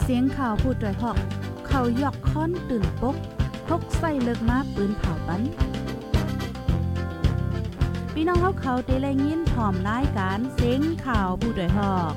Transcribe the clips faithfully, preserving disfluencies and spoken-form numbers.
เสียงข่าวพูดด้วยหอกเขายอกค้อนตื่นปกพกใส่เลิกมาปืนเผาปันพี่น้องเขาเขาเตะแรงยินพร้อมรายการเสียงข่าวพูดด้วยหอก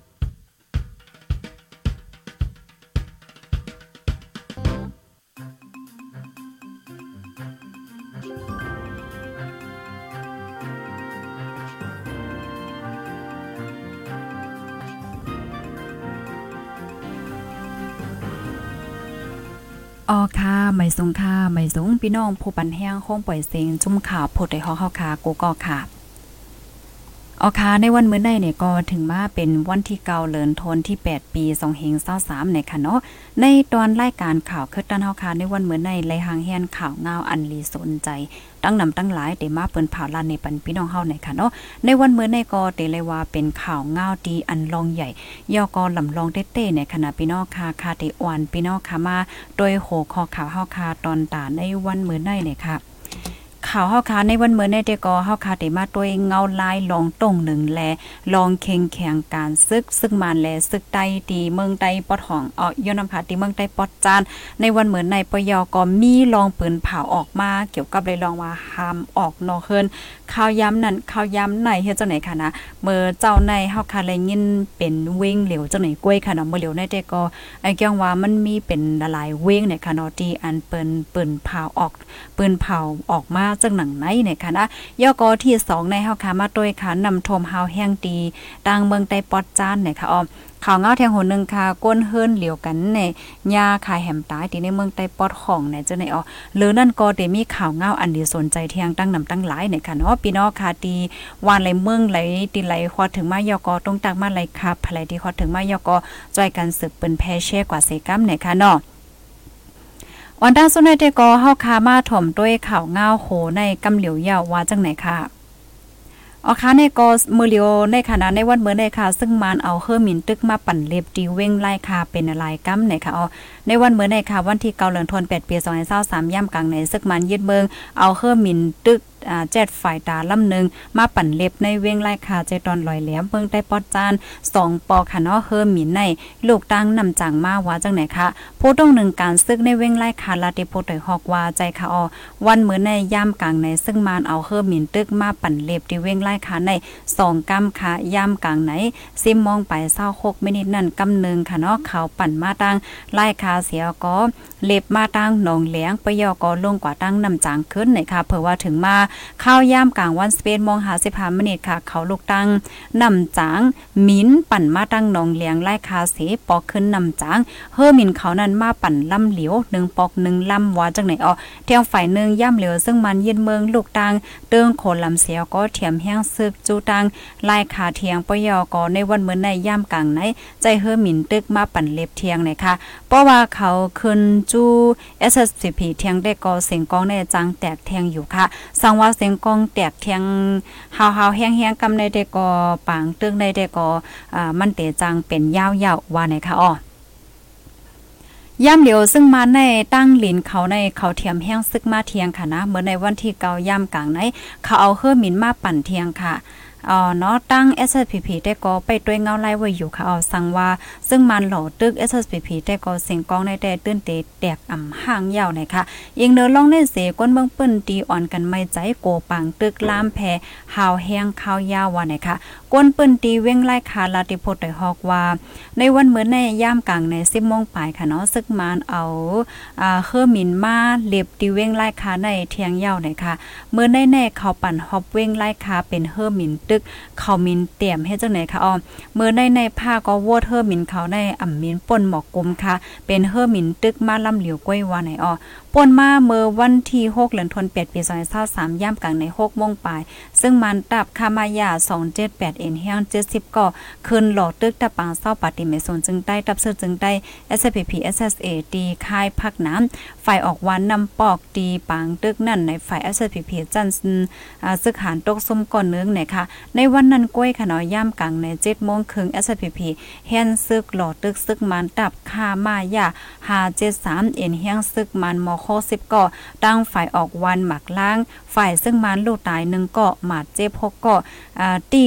อ๋อค่ะไม่สงค่ะไม่สงพี่น้องผู้ปันแห้งคงปล่อยเสียงจุ่มข่าวโพดได้ฮอเฮาค่ะกูก็ค่ะอ๋อค่ะในวันมื้อใดเนี่ยก็ถึงมาเป็นวันที่เก้าเดือนธันวาคมที่แปดปีสองพันยี่สิบสามในค่ะเนาะในตอนรายการข่าวคือตันเฮาค่ะในวันมื้อใดไล่หางแฮนข่าวงาวอันลีสนใจตั้งนำตั้งหลายได้มาเปิ้นเผาลานในปันพี่น้องเฮาในค่ะเนาะในวันมื้อในก็ได้เลยว่าเป็นข่าวงาวดีอันลองใหญ่ยอก็ลำลองเต้ๆในขณะพี่น้องค่ะค่ะได้อ่อนพี่น้องค่ะมาโดยโหข้อข่าวเฮาค่ะตอนตาในวันมื้อในเนี่ยค่ะข่าวเฮาค่ะในวันมื้อในเดก็เฮาค่ะได้มาด้วยเงาลายลองตรงหนึ่งแลลองเข่งแข่งการซึกซึกมานแลซึกใดดีเมืองใดปอดห้องเอายอนำผาที่เมืองใดปอดจานในวันมื้อในปยก็มีลองปืนเผาออกมาเกี่ยวกับเลยลองว่าห้ามออกนอกเฮิรนข่าวย้ำนั่นข่าวย้ำไหนเฮ็ดจังไหนค่ะนะเมื่อเจ้าในเฮาค่ะเลยยินเป็นเว้งเหลวจังไหนกล้วยค่ะเนาะเมื่อเหลวในเดก็ไอ้เกี่ยงว่ามันมีเป็นหลายเว้งเนี่ยค่ะเนาะที่อันเปิ้นปืนเผาออกปืนเผาออกมาจังหนังไหนเนี่ยค่ะนะยกที่สองในเฮาค่ะมาด้วยค่ะนำทมเฮาแห้งดีดังเมืองใต้ปอดจานเนี่ยค่ะออมข่าวเงาแทงหนนึงค่ะก้นเฮิรนเหลียวกันในยาขายแหมตายที่ในเมืองใต้ปอดของเนี่ยจังไหนอ๋อหรือนั่นก็ได้มีข่าวเงาอันดีสนใจเที่ยงตั้งนำตั้งหลายเนี่ยค่ะเนาะพี่น้องค่ะตีวานไหลเมืองไหลตีไหลคอถึงมายกตรงตักมาไหลค่ะภายที่คอถึงมายกจอยกันศึกเป็นแพเช่กว่าเซกัมเนี่ยค่ะเนาะวันด้านสุดในเตก็เฮาคามาถ่อมด้วยข่าวเงาโหในกำเหลียวยาวว่าจังไหนค่ะอ๋อค่ะในก็มือเลียวในขณะในวันเมื่อในค่ะซึ่งมานเอาเฮอร์มินตึกมาปั่นเล็บดีเว้งไล่ค่ะเป็นอะไรกัมไหนค่ะอ๋อในวันเมื่อในค่ะวันที่เก้าเดือนธันวาคมแปดปีสองพันยี่สิบสามย่ำกลางในซึ่งมันยึดเบิงเอาเฮอร์มินตึกอ่าเจ็ดฝ่ายตาลำนึงมาปั่นเล็บในเว้งไล่ค่ะใจตอนลอยแหลมเบิ่งได้ปอดจานสองปอค่ะเนาะเฮอร์มินในลูกตั้งนำจังมาว่าจังไหนค่ะผู้ต้องหนึ่งการซึกในเว้งไล่ค่ะลาติโพดฮอกว่าใจค่ะอ๋อวันเมื่อในย่ำกลางในซึ่งมันเอาเฮอร์มินตึกมาปั่นเล็บที่เว้งไล่ค่ะในสองกำค่ะย่ำกลางไหนซิมมองไปเศร้าหกมินินั่นกำหนึ่งค่ะเนาะเขาปั่นมาตั้งไล่คาเสียก็เล็บมาตั้งหนองแหลงปยอก็ลงกว่าตั้งนำจางขึ้นไหนค่ะเผื่อว่าถึงมาข้าวย่ำกลางวันสเปนมองหาสิบห้ามินิค่ะเขาลูกตั้งนำจางมิ้นปั่นมาตั้งหนองแหลงไล่คาเสียปอกขึ้นนำจางเฮอมินเขานั้นมาปั่นลำเหลียวหนึ่งปอกหนึ่งลำว่าจังไหนอ๋อเที่ยวฝ่ายหนึ่งย่ำเหลียวซึ่งมันยืนเมืองลูกตั้งเติงโขลำเสียก็เทียมแห้งซึกจูตังลายขาเทียงปยอก็ในวันเมื่อในย่ำกลางไหนใจเฮอหมินตึกมาปั่นเล็บเทียงเลยค่ะเพราะว่าเขาขึ้นจู เอส เอส ซี พี เทียงได้ก็เสียงกองในจังแตกเทียงอยู่ค่ะสังว่าเสียงกองแตกเทียงหาวๆแห้งๆกำในได้ก็ปางตึกในได้ก็อ่ามันเตจังเป็นยาวๆว่าไหนค่ะอ้อย่ำเหลียวซึ่งมาในตั้งหลินเขาในเขาเทียมแห้งซึกมาเทียงค่ะนะเมื่อในวันที่เก้าย่ำกลางไหนเขาเอาเฮอหมินมาปั่นเทียงค่ะอ๋อเนาะตั้ง เอส เอส พี พี ได้ก็ไปด้วยเงาไล่ไว้อยู่ค่ะเอาสั่งว่าซึ่งมันหล่อตึก เอส เอส พี พี ได้ก็เสียงกองในแต่ตื้นเตแตกอ่ำห่างยาวนะคะยิงเดินลองในเสก้นเบิ่งเปิ้นตีอ่อนกันไม่ใจโกปังตึกลามแพหาวแห้งข้าวยาวว่านะคะก้นเปิ้นตีเว้งไล่คาลาติโพดได้ฮอกว่าในวันมื้อในย่ามกลางในสิบโมงปลายค่ะเนาะซึ่งมันเอาอ่าเฮอมินมาเล็บตีเว้งไล่คาในเทียงยาวนะคะมื้อในแน่เขาปั่นฮอบเว้งไล่คาเป็นเฮอมินตึกเขามินเตรียมให้จังไหนคะอ้อมเมื่อในในผ้าก็โวดเฮอมินเขาในอ่ำมินป่นหมอกกุมค่ะเป็นเฮอมินตึกมาลำเหลียวก้อยว่าไหนอ้อป่นมาเมื่อวันที่หกเดือนธันวาคมปีสองพันยี่สิบสามย่ำกลางในหกโมงปลายซึ่งมันตับคามายาสองเจ็ดแปดเอ็นแห้งเจ็ดสิบก็ขึ้นหลอดตึกตะปางเศร้าปฏิเมสนจึงได้ตับเสื้อจึงได้ เอส พี พี เอส เอส เอ ดีค่ายพักน้ำฝ่ายออกวันนำปอกดีปางตึกนั่นในฝ่าย เอส พี พี จันทร์อ่าซึกหานตกซุ่มก่อนเนื้อเนี่ยค่ะในวันนั้นก้อยค่ะเนาะย่ำกลางในเจ็ดโมงครึ่ง เอส พี พี แฮนซึกหลอดตึกซึกมันตับคามายาห้าเจ็ดสามเอ็นแห้งซึกมันมอสิบก็ตั้งฝ่ายออกวันหมักล้างฝ่ายซึ่งมันลูกตายหนึ่งก็หมาดเจ็บหกก็อ่าตีไล่โต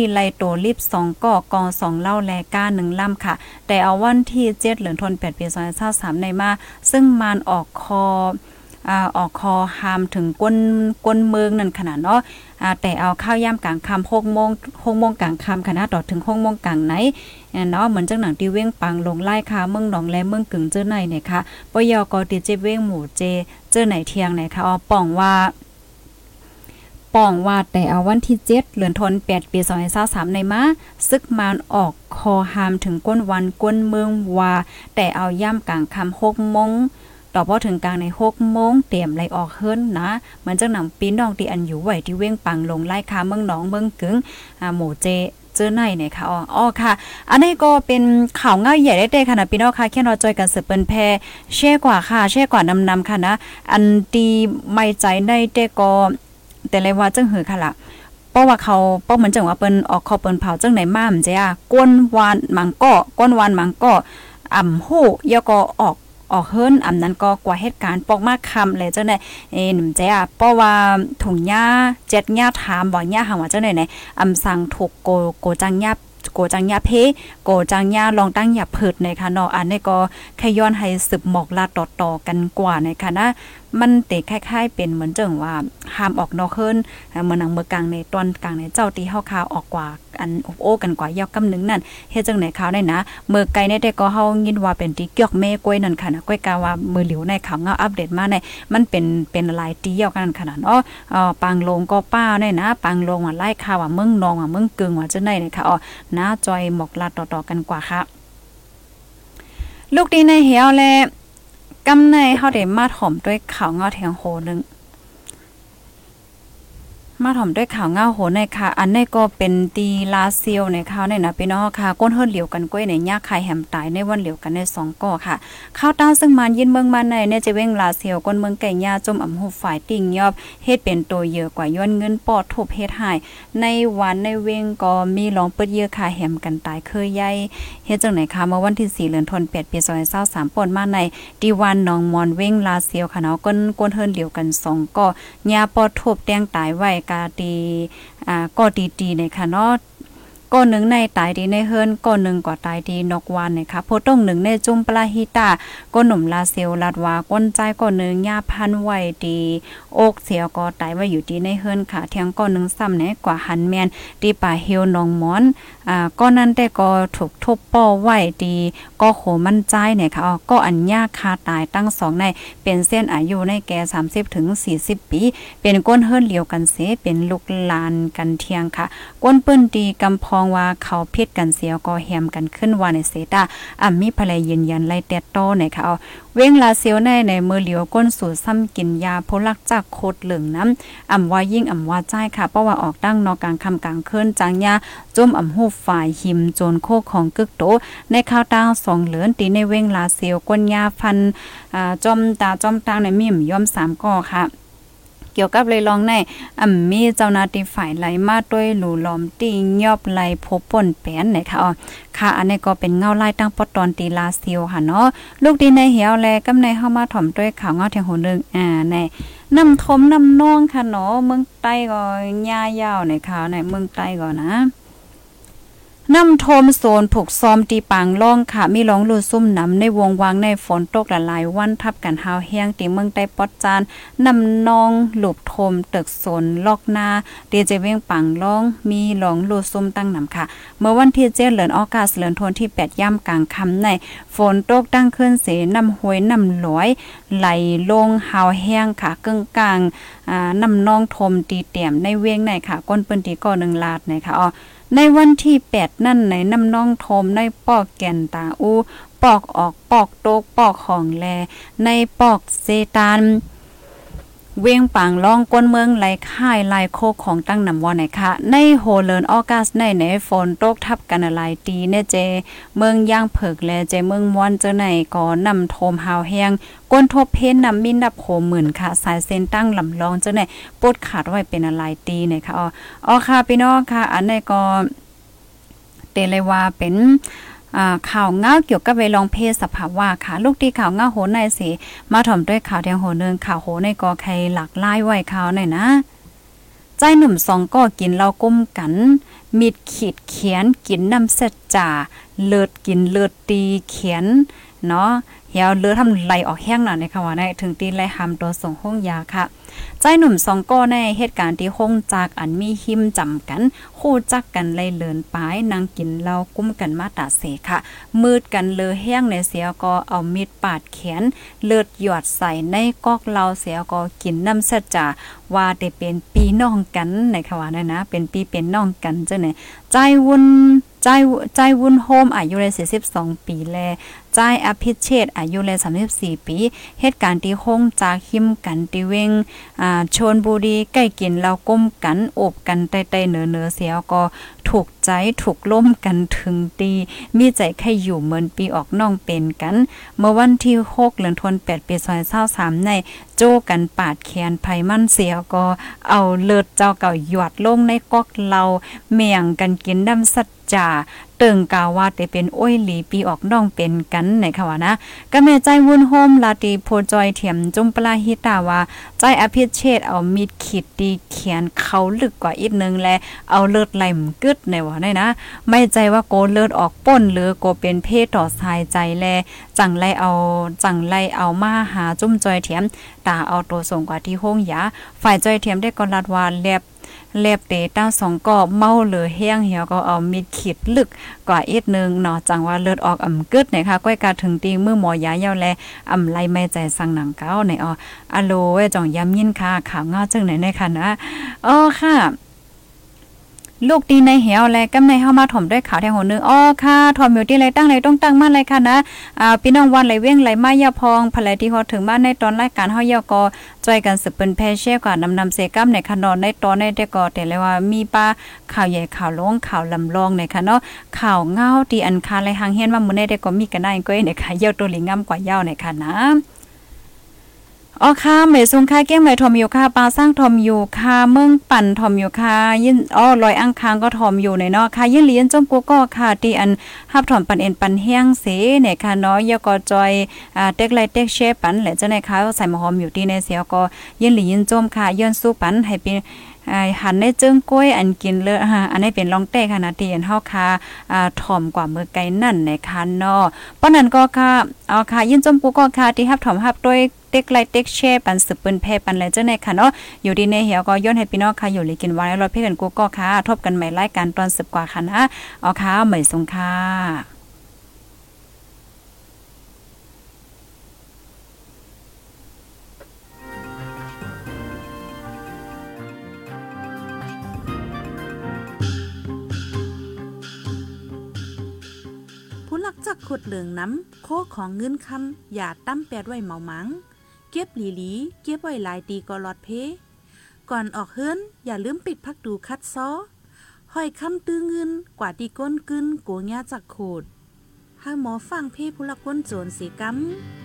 ลิบสองก่อกองสองเล่าแลก้าหนึ่งลำค่ะแต่เอาวันที่เจ็ดเหลือนทนแปดปีสองพันยี่สิบสามในมาซึ่งมันออกคออ่าออกคอหามถึงก้นก้นเมืองนั่นขนาดเนาะอ่าแต่เอาข้าวย่ำกลางค่ำหกโมงหกโมงกลางค่ำขนาดต่อถึงหกโมงกลางไหนเนาะเหมือนจังหนังที่เว้งปังลงไล่ค่ะเมืองหนองแลเมืองกึ่งเจ้อไหนเนี่ยค่ะปยกติเจเว้งหมู่เจเจ้อไหนเที่ยงไหนค่ะอ๋อป้องว่าป้องว่าแต่เอาวันที่เจ็ดเดือนธันวาคมแปดปีสองพันยี่สิบสามในมาซึกมานออกคอหามถึงก้นวันก้นเมืองว่าแต่เอาย่ำกลางค่ำหกโมงต่อพอถึงกลางในหกโมงเตรียมไล่ออกเฮิรนนะเหมือนจังหนังปีน้องที่อันอยู่ไหวที่เว้งปังลงไล่ค่ะเมืองหนองเมืองกึ่งอ่าหมู่เจเจอในเนี่ยค่ะอ๋ออ๋อค่ะอันนี้ก็เป็นข่าวง่ายใหญ่ได้ๆค่ะนะพี่น้องค่ะแค่รอจอยกันสืบเปิ้นแพแช่กว่าค่ะแช่กว่านำๆค่ะนะอันตีไม่ใจได้แต่ก็แต่เลยว่าจังหือค่ะล่ะเพราะว่าเขาเพราะเหมือนจังว่าเปิ้นออกคอเปิ้นเผาจังไหนมามันจะอ่ะก้นวานมังก็ก้นวานมังก็อ่ำฮู้ยอก็ออกออกเฮิรนอำนั้นก็กว่าเหตุการณ์ปอกมากคำเลยเจ้าไหนเอ็นใจอ่ะเพราะว่าถุงหญ้าเจ็ดหญ้าถามบ่หญ้าหาว่าเจ้าไหนไหนอำสั่งถูกโกโกจังหญ้าโกจังยาเพโกจังยาลองตั้งหยับเพิดในค่ะเนาะอันนี้ก็ขย้อนให้สืบหมอกลาต่อๆกันกว่าในค่ะนะมันเตะคล้ายๆเป็นเหมือนจังว่าห้ามออกนอกเฮิรนเหมือนหนังเมืองกลางในตอนกลางในเจ้าตีเฮาคาวออกกว่าอันโอ้กันกว่ายาวกำนึงนั่นเฮ็ดจังไหนข่าวได้นะเมื่อไกลในแต่ก็เฮายินว่าเป็นตีเกี่ยวแม่กล้วยนั่นค่ะนะก้อยกาว่ามือเหลียวในข่าวเงาอัปเดตมาในมันเป็นเป็นหลายตีเกี่ยวกันขนาดเนาะเอ่อปางลงก็ป้าได้นะปางลงว่าไล่ข่าวว่าเมืองนองว่าเมืองกึ่งว่าจังได๋เนี่ยค่ะอ๋อนะจอยหมอกลาต่อๆกันกว่าค่ะลูกดีในเหี่ยวแลกำในเฮาได้มาถ่อมด้วยข่าวเงาแทงโหนึงมาถ่อมด้วยข่าวเงาโหในค่ะอันนี้ก็เป็นตีลาเซียวในข่าวในนะพี่น้องค่ะก้นเฮิรนเหลียวกันก้อยในยากไข่แหมตายในวันเหลียวกันในสองก่อค่ะข้าวต้าซึ่งมันยินเมืองมันในเนี่ยจะเว้งลาเซียวก้นเมืองไก่ยาจมอ่ำหูฝ่ายติ่งยอบเฮ็ดเป็นตัวเยอะกว่าย้อนเงินปอดทุบเฮ็ดหายในวันในเว้งก็มีลองเปิดเยอะค่ะแหมกันตายเคยใหญ่เฮ็ดจังไหนค่ะเมื่อวันที่สี่เดือนธันวาคมแปดปีสองพันยี่สิบสามป่นมาในดีวันหนองมอนเว้งลาเซียวค่ะเนาะก้นก้นเฮิรนเหลียวกันสองก่อยาปอดทุบแตงตายไว้กาตีอ่าก็ดีๆเนี่ยค่ะเนาะก็หนึ่งในตายดีในเฮิรนก็หนึ่งกว่าตายดีนกวานเนี่ยค่ะโพต้องหนึ่งในจุ่มปลาฮิตาก็หนุ่มลาเซลลาดวาก้นใจก็หนึ่งยาพันไว้ดีอกเสียก็ตายไว้อยู่ดีในเฮิรนค่ะเที่ยงก็หนึ่งซ้ำเนี่ยกว่าหันแมนดีป่าเฮียวนองมอนอ่าก็นั้นแต่ก็ถูกทุบป้อไว้ดีก็โหมันใจเนี่ยค่ะก็อันยากคาตายตั้งสองในเป็นเส้นอายุในแก่สามสิบถึงสี่สิบปีเป็นก้นเฮิรนเหลียวกันเสเป็นลูกหลานกันเที่ยงค่ะก้นปื้นดีกำพองว่าเขาเพียดกันเสียก็แฮมกันขึ้นว่าในเซตาอ่ำมีภรรยยืนยันไล่แต่โตเนี่ยค่ะเอาเว้งลาเซียวในในมือเหลียวก้นสู่ซ้ำกินยาโพลักจากโคตรเหลืองน้ำอ่ำว่ายิ่งอ่ำว่าใจค่ะเพราะว่าออกตั้งนอกกลางคำกลางคืนจางยาจมอ่ำหูฝ่ายหิมโจนโคของกึกโตในข้าวตาสองเหลือนตีในเว้งลาเซียวก้นยาฟันอ่าจอมตาจอมตาในมีมย่อมสามก่อค่ะเกี่ยวกับเลยลองในอ่ำมีเจ้าหน้าที่ฝ่ายไหลมาด้วยหลู่ล้อมตียอบไหลพบป่นแปนเนี่ยค่ะอ๋อค่ะอันนี้ก็เป็นเงาไล่ตั้งปอตอนตีลาเซียวค่ะเนาะลูกดีในเหี่ยวแลกำในเข้ามาถ่อมด้วยข่าวเงาเทียงโหนึงอ่าในน้ำทมน้ำนองค่ะเนาะเมืองใต้ก็หญ้ายาวในข่าวในเมืองใต้ก่อนนะน้ำทมโซนผูกซ้อมตีปางล่องค่ะมีร้องลูซุ่มน้ำในวงวางในฝนตกหลายวันทับกันหาวแห้งตีเมืองใต้ปอดจานน้ำนองหลุบทมตึกโซนลอกนาเดียจะเว้งปางล่องมีร้องลูซุ่มตั้งน้ำค่ะเมื่อวันที่เจ็ดเดือนออกาสเดือนธันวาคมที่แปดย่ำกลางค่ำในฝนตกตั้งขึ้นเสน้ำห้วยน้ำหลอยไหลลงหาวแห้งค่ะกึ่งกลางอ่าน้ำนองทมตีเตี่ยมในเวียงในค่ะก้นเปิ้นตีก่อหนึ่งลาดในค่ะอ๋อในวันที่แปดนั่นในน้ำน้องโทมในปอกแก่นตาอูปอกออกปอกโตกปอกของแลในปอกเซตานเวียงปางล่องก้นเมืองไหลค่ายลายโคของตั้งนำวอไหนค่ะในโฮเลินออกัสในในฝนตกทับกันหลายตีเนเจเมืองย่างเผิกแลเจเมืองมวนเจอไหนก็นำโทมหาวแห้งก้นทบเพนนำมินดับโหหมื่นค่ะสายเส้นตั้งลำลองเจ้าไหนปดขาดไว้เป็นอะไรตีเนี่ยค่ะอ๋ออ๋อค่ะพี่น้องค่ะอันนี้ก็เตเลยว่าเป็นอ่าข่าวเงาเกี่ยวกับเวลองเพศสภาวะค่ะลูกที่ข่าวเงาโหในสิมาถ่อมด้วยข่าวแทงโหนึงข่าวโหในกอไข่หลักไล่ไว้ข่าวหน่อยนะใจหนุ่มสองก็กินเหล้าก้มกันมีดขีดเขียนกินน้ำเสร็จจ่าเลิดกินเลิดตีเขียนเนาะเหี่ยวเลือทำไหลออกแห้งหน่อยในค่ะว่าในถึงตีไหลหำตัวส่งห้องยาค่ะใจหนุ่มสองก็ในเหตุการณ์ที่ห้องจากอันมีหิมจำกันคู่จักกันไล่เลินปายนางกินเหล้ากุ้มกันมาตาเสค่ะมืดกันเลอแห้งในเสียก็เอามีดปาดแขนเลือดหยอดใส่ในกอกเหล้าเสียก็กินน้ำเสร็จจ่าว่าได้เป็นปีน้องกันในค่ะว่านะเป็นปีเป็นน้องกันเจ้าเนี่ยใจวุ่นใจใจวุ่นโฮมอายุเลยสี่สิบสองปีแลใจอภิเชษอายุเลยสามสิบสี่ปีเหตุการณ์ที่ห้องจากหิมกันติเวงอ่าชนบุรีใกล้กินเราก้มกันโอบกันใต้ๆเหนือๆเสียก็ถูกใจถูกล่มกันถึงตีมีใจแค่อยู่เหมือนปีออกน้องเป็นกันเมื่อวันที่หกเดือนธันวาคมแปดปีสองพันยี่สิบสามในโจ้กันปาดแขนไผมันเสียก็เอาเลิศเจ้าเก่าหยอดลงในก๊อกเราเมียงกันกินดำสัจจ่าเติงกาวว่าแต่เป็นโอ้ยหลีปีออกน้องเป็นกันไหนค่ะว่านะก็แม่ใจวุ่นโฮมลาตีโพจอยเถียมจุมปลาฮิตาว่าใจอภิเชษเอามีดขีดตีเขียนเขาลึกกว่าอีกนึงแลเอาเลือดไหลมกึดในว่าได้นะไม่ใจว่าโกเลือดออกป่นหรือโกเป็นเพศต่อสายใจแลจังไลเอาจังไลเอามาหาจุ้มจอยเถียมตาเอาตัวส่งกว่าที่ห้องยาฝ่ายจอยเถียมได้ก็รัดว่าแลบเล็บเตต้าสองก็เมาเหลือแห้งเหี่ยวก็เอามีดขีดลึกกว่าอีกนึงเนาะจังว่าเลือดออกอ่ำกึดเนี่ยค่ะก้อยกาถึงตีมือหมอยาเยาแลอ่ำไล่ไม่ใจสั่งหนังเก้าในอ๋ออะโลเว้จ่องย้ำยินค่ะข่าวเงาจึงไหนในค่ะนะอ๋อค่ะลูกดีในเหี่ยวแลกำในเฮามาถ่อมด้วยข่าวแทงหัวนึงอ้อค่ะถ่อมอยู่ที่ไรตั้งไรต้องตั้งมาเลยค่ะนะอ่าพี่น้องวันไหลเว้งไหลมายาพองภรรยที่ฮอดถึงบ้านในตอนรายการเฮายอก็จอยกันสืบเปิ้นแพเช่กว่านำนำเซกัมในคะนอนในตอนในแต่ก็แต่เลยว่ามีป้าข่าวใหญ่ข่าวลงข่าวลำลองในค่ะเนาะข่าวเงาที่อันคาไหลหางเฮียนว่ามื้อในแต่ก็มีกันได้ก้อยในค่ะเหี่ยวตัวหลิงงามกว่าเหย้าในค่ะนะอ๋อค่ะเมซุงค่ะเก้งไหมทอมอยู่ค่ะปลาสร้างทอมอยู่ค่ะเมืองปั่นทอมอยู่ค่ะยินอ๋อลอยอังคางก็ทอมอยู่ในเนาะค่ะยินเลียนจมกูก็ค่ะที่อันฮับทอมปันเอ็นปันเฮียงเสเนี่ยค่ะเนาะยก็จอยอ่าเต็กไลเต็กเชปันแหละเจ้าในค่ะใส่หมอหอมอยู่ที่ในเสียก็ยินหลียินจมค่ะย้อนสู้ปันให้เป็นไอ้หันในเจิ้งก้อยอันกินเลอะฮะอันนี้เป็นลองเต้ค่ะนะที่อันเฮาค่ะอ่าถ่อมกว่ามือไกลนั่นในค่ะเนาะเพราะนั้นก็ค่ะเอาค่ะยินจมกูก็ค่ะที่ฮับถ่อมฮับด้วยเต็กไลเต็กแชปันสืบปืนแพปันอะไรเจ้าในค่ะเนาะอยู่ดีในเหี่ยวก็ย้อนให้พี่น้องค่ะอยู่เลยกินไว้รถเพื่อนกูก็ค่ะทบกันใหม่รายการตอนสืบกว่าค่ะนะเอาค่ะเหมยสงค่ะผู้ลักจักขุดเหลืองน้ำโคของเงินคำอย่าตั้มแปดไว้เมามังเก็บหลีหลีเก็บไว้หลายตีก็ลอดเพก่อนออกเฮิรนอย่าลืมปิดพักดูคัดซ้อห้อยคำตื้อเงินกว่าตีก้นกึนโกญ่าจักโขดห้าหมอฟังเพผู้ลักก้นโจรสีกำ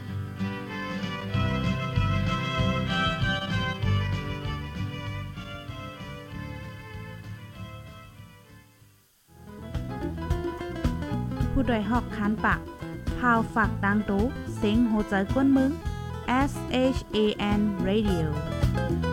ผู้ดยหอกคานปากพาวฝากดังตู้เซ็งโหใจก้นมึง S H A N Radio